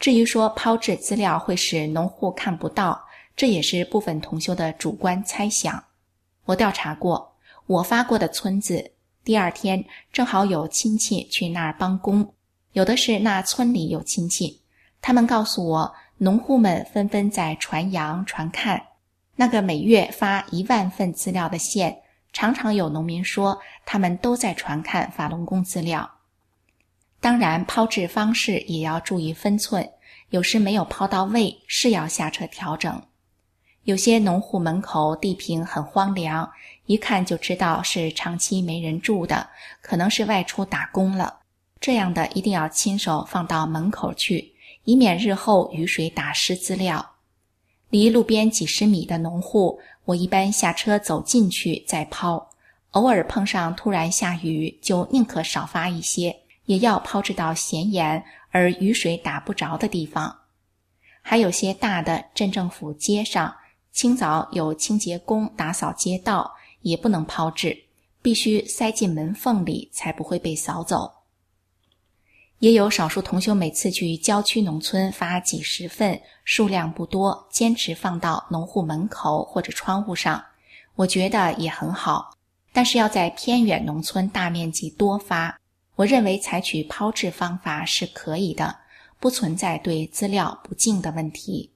至于说抛掷资料会使农户看不到，这也是部分同修的主观猜想。我调查过，我发过的村子，第二天正好有亲戚去那儿帮工，有的是那村里有亲戚，他们告诉我，农户们纷纷在传扬传看，那个每月发1万份资料的县，常常有农民说他们都在传看法轮功资料。当然抛掷方式也要注意分寸，有时没有抛到位，是要下车调整。有些农户门口地坪很荒凉，一看就知道是长期没人住的，可能是外出打工了，这样的一定要亲手放到门口去，以免日后雨水打湿资料。离路边几十米的农户，我一般下车走进去再抛，偶尔碰上突然下雨，就宁可少发一些，也要抛掷到显眼而雨水打不着的地方。还有些大的镇政府街上，清早有清洁工打扫街道，也不能抛掷，必须塞进门缝里才不会被扫走。也有少数同修每次去郊区农村发几十份，数量不多，坚持放到农户门口或者窗户上，我觉得也很好，但是要在偏远农村大面积多发，我认为采取抛掷方法是可以的，不存在对资料不敬的问题。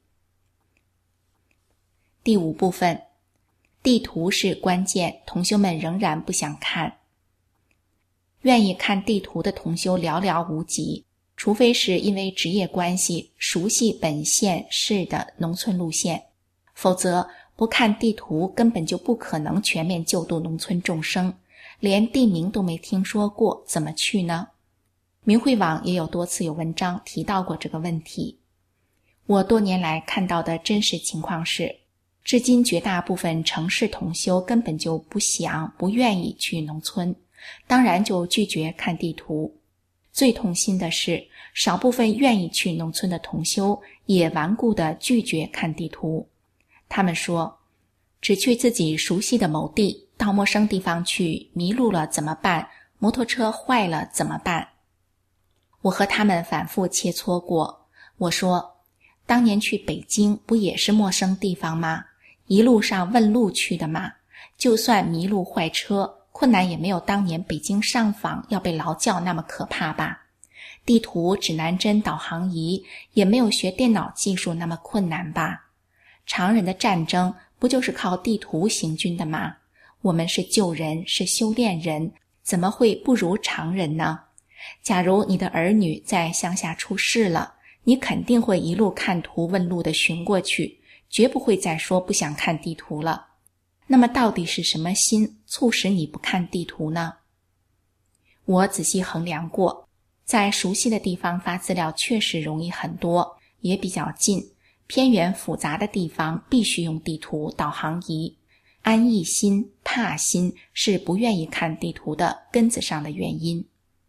第5部分，地图是关键，同修们仍然不想看。愿意看地图的同修寥寥无几，除非是因为职业关系熟悉本县市的农村路线，否则不看地图根本就不可能全面救度农村众生，连地名都没听说过，怎么去呢？明慧网也有多次有文章提到过这个问题。我多年来看到的真实情况是，至今绝大部分城市同修根本就不想不愿意去农村，当然就拒绝看地图。最痛心的是，少部分愿意去农村的同修也顽固地拒绝看地图。他们说，只去自己熟悉的某地，到陌生地方去，迷路了怎么办？摩托车坏了怎么办？我和他们反复切磋过，我说，当年去北京不也是陌生地方吗？一路上问路去的吗？就算迷路坏车，困难也没有当年北京上访要被劳教那么可怕吧？地图、指南针、导航仪也没有学电脑技术那么困难吧？常人的战争不就是靠地图行军的吗？我们是救人，是修炼人，怎么会不如常人呢？假如你的儿女在乡下出事了，你肯定会一路看图问路的寻过去，绝不会再说不想看地图了。那么到底是什么心促使你不看地图呢？我仔细衡量过，在熟悉的地方发资料确实容易很多，也比较近，偏远复杂的地方必须用地图、导航仪。安逸心、怕心是不愿意看地图的根子上的原因。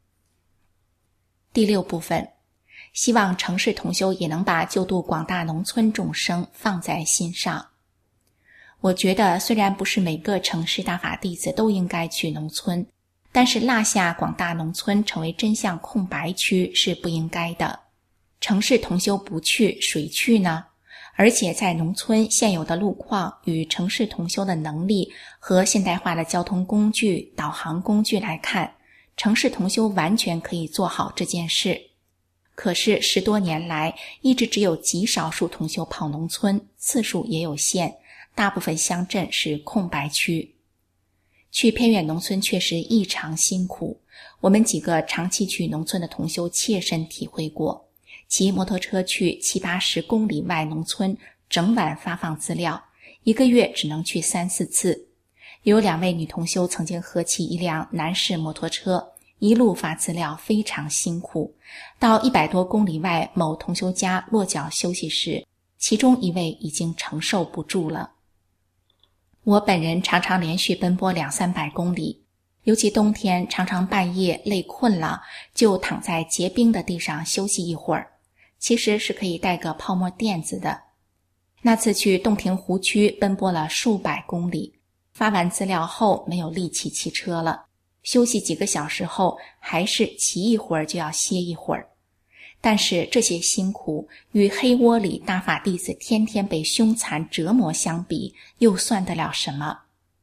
第6部分，希望城市同修也能把救度广大农村众生放在心上。我觉得虽然不是每个城市大法弟子都应该去农村，但是落下广大农村成为真相空白区是不应该的。城市同修不去，谁去呢？而且在农村现有的路况与城市同修的能力和现代化的交通工具、导航工具来看，城市同修完全可以做好这件事。可是10多年来，一直只有极少数同修跑农村，次数也有限，大部分乡镇是空白区。去偏远农村确实异常辛苦，我们几个长期去农村的同修切身体会过。骑摩托车去70-80公里外农村，整晚发放资料，1个月只能去3-4次。有2位女同修曾经合骑一辆男士摩托车，一路发资料，非常辛苦。到100多公里外某同修家落脚休息时，其中1位已经承受不住了。我本人常常连续奔波200-300公里，尤其冬天常常半夜累困了，就躺在结冰的地上休息一会儿，其实是可以带个泡沫垫子的。那次去洞庭湖区奔波了数百公里，发完资料后没有力气骑车了，休息几个小时后还是骑一会儿就要歇一会儿。 但是这些辛苦与黑窝里大法弟子天天被凶残折磨相比，又算得了什么？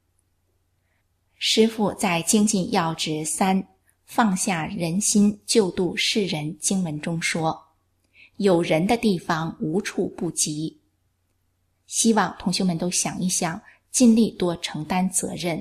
师父在精进要旨3放下人心救度世人经文中说，有人的地方无处不及。希望同学们都想一想，尽力多承担责任。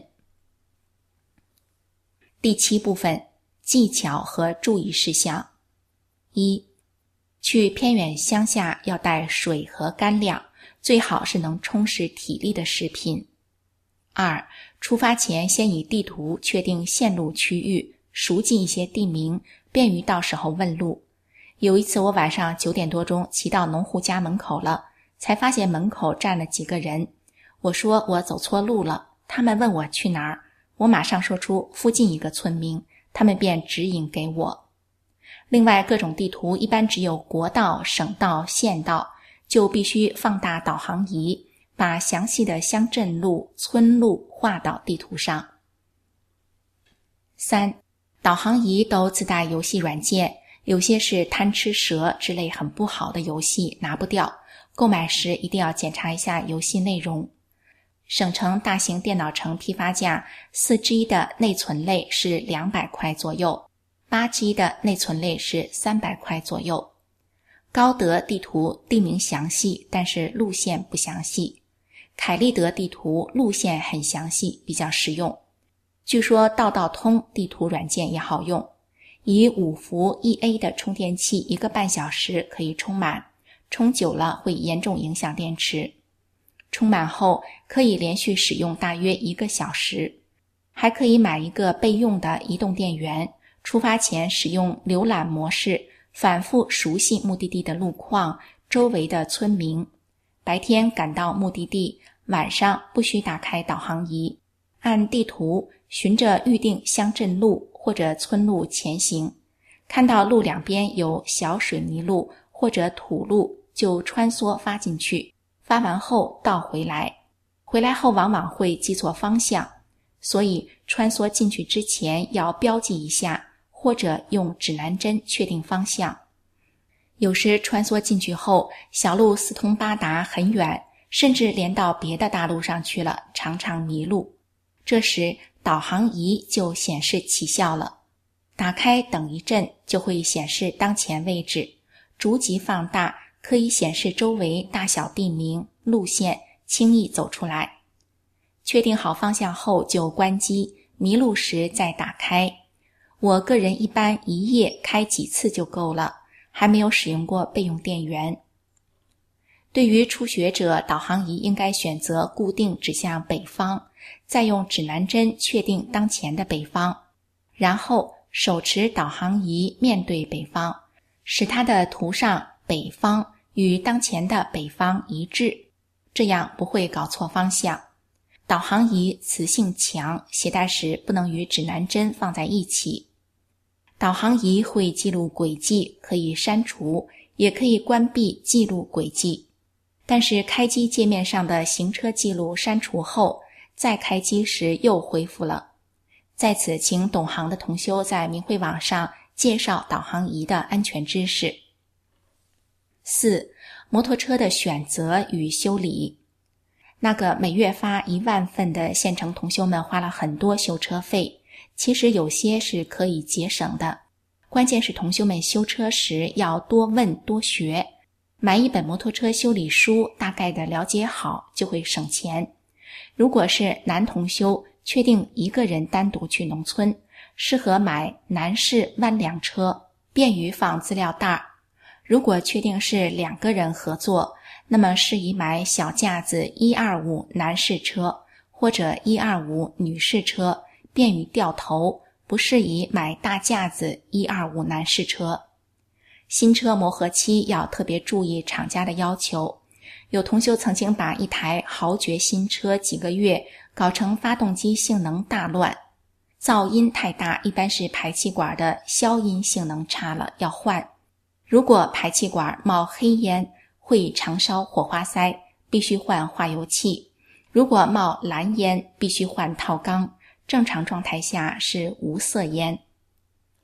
第7部分，技巧和注意事项。1. 去偏远乡下要带水和干粮，最好是能充实体力的食品。2. 出发前先以地图确定线路区域，熟记一些地名，便于到时候问路。有一次我晚上9点多钟骑到农户家门口了，才发现门口站了几个人。我说我走错路了，他们问我去哪儿，我马上说出附近一个村名，他们便指引给我。另外各种地图一般只有国道、省道、县道，就必须放大导航仪，把详细的乡镇路、村路画到地图上。3. 导航仪都自带游戏软件，有些是贪吃蛇之类很不好的游戏，拿不掉，购买时一定要检查一下游戏内容。省城大型电脑城批发价 4G 的内存类是200块左右， 8G 的内存类是300块左右。高德地图地名详细，但是路线不详细。凯立德地图路线很详细，比较实用。据说道道通地图软件也好用，以5伏 EA 的充电器1个半小时可以充满，充久了会严重影响电池。充满后可以连续使用大约1个小时，还可以买一个备用的移动电源，出发前使用浏览模式，反复熟悉目的地的路况、周围的村民。白天赶到目的地，晚上不需打开导航仪，按地图循着预定乡镇路或者村路前行，看到路两边有小水泥路或者土路，就穿梭发进去，发完后倒回来，回来后往往会记错方向，所以穿梭进去之前要标记一下，或者用指南针确定方向。有时穿梭进去后，小路四通八达很远，甚至连到别的大路上去了，常常迷路。这时导航仪就显示起效了，打开等一阵就会显示当前位置，逐级放大，可以显示周围大小地名、路线，轻易走出来。确定好方向后就关机，迷路时再打开。我个人一般一夜开几次就够了，还没有使用过备用电源。对于初学者，导航仪应该选择固定指向北方，再用指南针确定当前的北方，然后手持导航仪面对北方，使它的图上北方与当前的北方一致，这样不会搞错方向。导航仪磁性强，携带时不能与指南针放在一起。导航仪会记录轨迹，可以删除，也可以关闭记录轨迹。但是开机界面上的行车记录删除后，再开机时又恢复了。在此请懂行的同修在明慧网上介绍导航仪的安全知识。4. 摩托车的选择与修理。那个每月发1万份的县城同修们花了很多修车费，其实有些是可以节省的，关键是同修们修车时要多问多学，买一本摩托车修理书，大概的了解好就会省钱。如果是男同修，确定一个人单独去农村，适合买男士弯梁车，便于放资料袋。如果确定是2个人合作，那么适宜买小架子125男士车或者125女士车，便于掉头，不适宜买大架子125男士车。新车磨合期要特别注意厂家的要求，有同修曾经把一台豪爵新车几个月搞成发动机性能大乱，噪音太大，一般是排气管的消音性能差了，要换。如果排气管冒黑烟，会常烧火花塞，必须换化油器。如果冒蓝烟，必须换套缸，正常状态下是无色烟。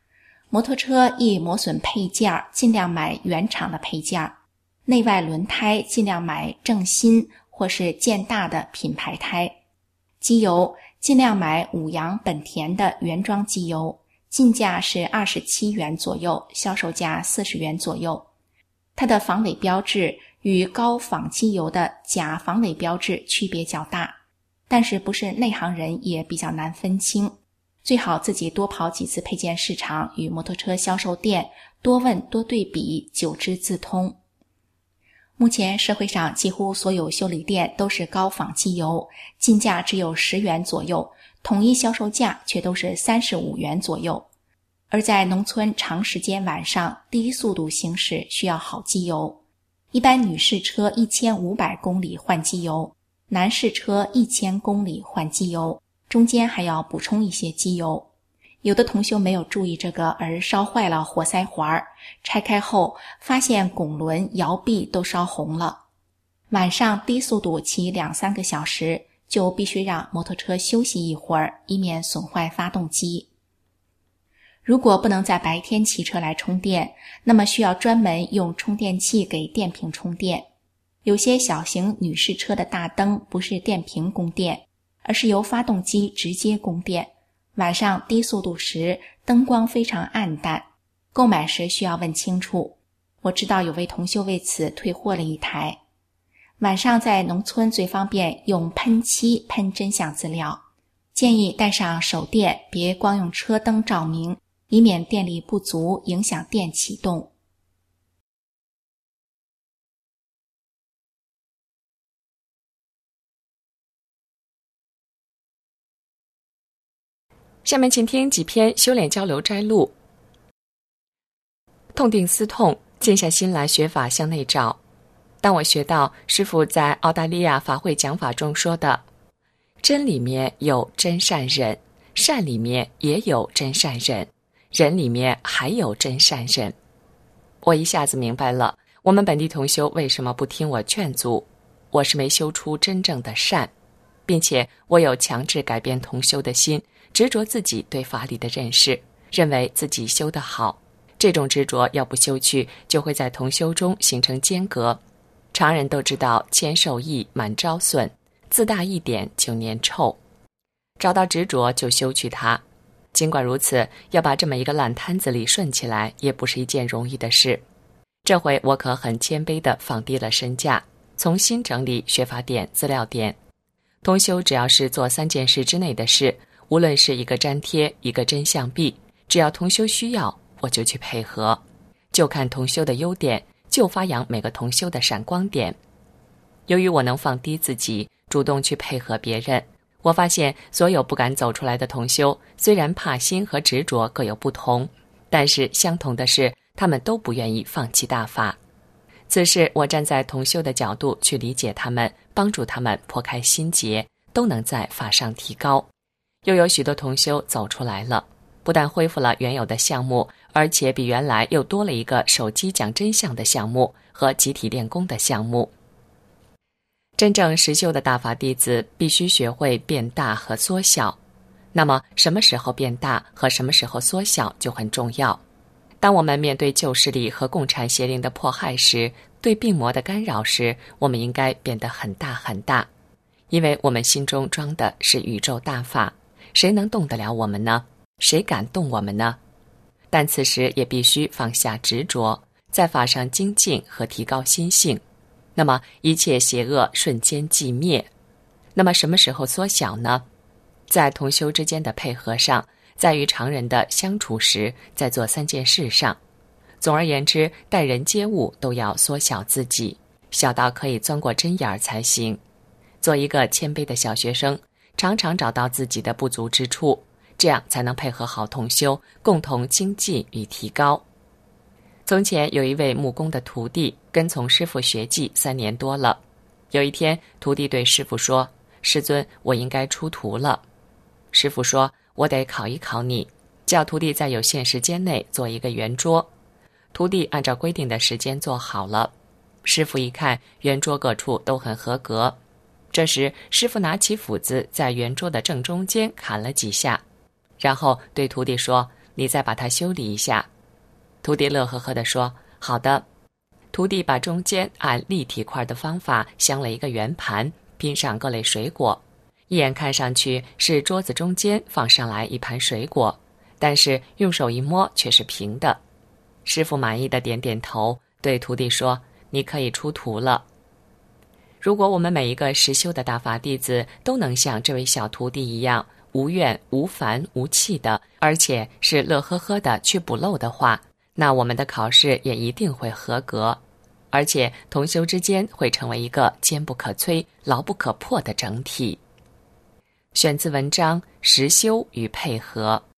摩托车易磨损配件，尽量买原厂的配件。内外轮胎尽量买正新或是建大的品牌胎。机油尽量买五羊本田的原装机油，进价是27元左右，销售价40元左右。它的防伪标志与高仿机油的假防伪标志区别较大，但是不是内行人也比较难分清，最好自己多跑几次配件市场与摩托车销售店，多问多对比，久之自通。目前社会上几乎所有修理店都是高仿机油，进价只有10元左右，统一销售价却都是35元左右。而在农村长时间晚上低速度行驶需要好机油，一般女士车1500公里换机油，男士车1000公里换机油，中间还要补充一些机油。有的同修没有注意这个而烧坏了活塞环，拆开后发现拱轮、摇臂都烧红了。晚上低速度骑2-3个小时，就必须让摩托车休息一会儿，以免损坏发动机。如果不能在白天骑车来充电，那么需要专门用充电器给电瓶充电。有些小型女士车的大灯不是电瓶供电，而是由发动机直接供电。晚上低速度时灯光非常暗淡，购买时需要问清楚。我知道有位同修为此退货了一台。晚上在农村最方便用喷漆喷真相资料，建议带上手电，别光用车灯照明，以免电力不足影响电启动。 下面请听几篇修炼交流摘录。痛定思痛，静下心来学法向内照。当我学到师父在澳大利亚法会讲法中说的，真里面有真善忍，善里面也有真善忍，人里面还有真善忍，我一下子明白了我们本地同修为什么不听我劝阻。我是没修出真正的善，并且我有强制改变同修的心，执着自己对法理的认识，认为自己修得好。这种执着要不修去，就会在同修中形成间隔。常人都知道谦受益，满招损，自大一点就粘臭。找到执着就修去它。尽管如此，要把这么一个烂摊子里顺起来，也不是一件容易的事。这回我可很谦卑地放低了身价，重新整理学法点、资料点。同修只要是做3件事之内的事，无论是一个粘贴，一个真相币，只要同修需要，我就去配合，就看同修的优点，就发扬每个同修的闪光点。由于我能放低自己，主动去配合别人，我发现所有不敢走出来的同修，虽然怕心和执着各有不同，但是相同的是，他们都不愿意放弃大法。此时我站在同修的角度去理解他们，帮助他们破开心结，都能在法上提高。又有许多同修走出来了，不但恢复了原有的项目，而且比原来又多了一个手机讲真相的项目和集体练功的项目。真正实修的大法弟子必须学会变大和缩小，那么什么时候变大和什么时候缩小就很重要。当我们面对旧势力和共产邪灵的迫害时，对病魔的干扰时，我们应该变得很大很大，因为我们心中装的是宇宙大法，谁能动得了我们呢？谁敢动我们呢？但此时也必须放下执着，在法上精进和提高心性，那么一切邪恶瞬间寂灭。那么什么时候缩小呢？在同修之间的配合上，在与常人的相处时，在做3件事上。总而言之，待人接物都要缩小自己，小到可以钻过针眼才行。做一个谦卑的小学生，常常找到自己的不足之处，这样才能配合好同修，共同精进与提高。从前有一位木工的徒弟，跟从师父学技3年多了。有一天，徒弟对师父说：“师尊，我应该出徒了。”师父说：“我得考一考你，叫徒弟在有限时间内做一个圆桌。”徒弟按照规定的时间做好了。师父一看圆桌各处都很合格，这时师父拿起斧子在圆桌的正中间砍了几下，然后对徒弟说：“ 你再把它修理一下。徒弟乐呵呵地说：好的。徒弟把中间按立体块的方法镶了一个圆盘，拼上各类水果，一眼看上去是桌子中间放上来一盘水果，但是用手一摸却是平的。师傅满意的点点头，对徒弟说：你可以出徒了。如果我们每一个实修的大法弟子都能像这位小徒弟一样无怨无烦无气的，而且是乐呵呵的去补漏的话，那我们的考试也一定会合格，而且同修之间会成为一个坚不可摧、牢不可破的整体。选自文章《实修与配合》。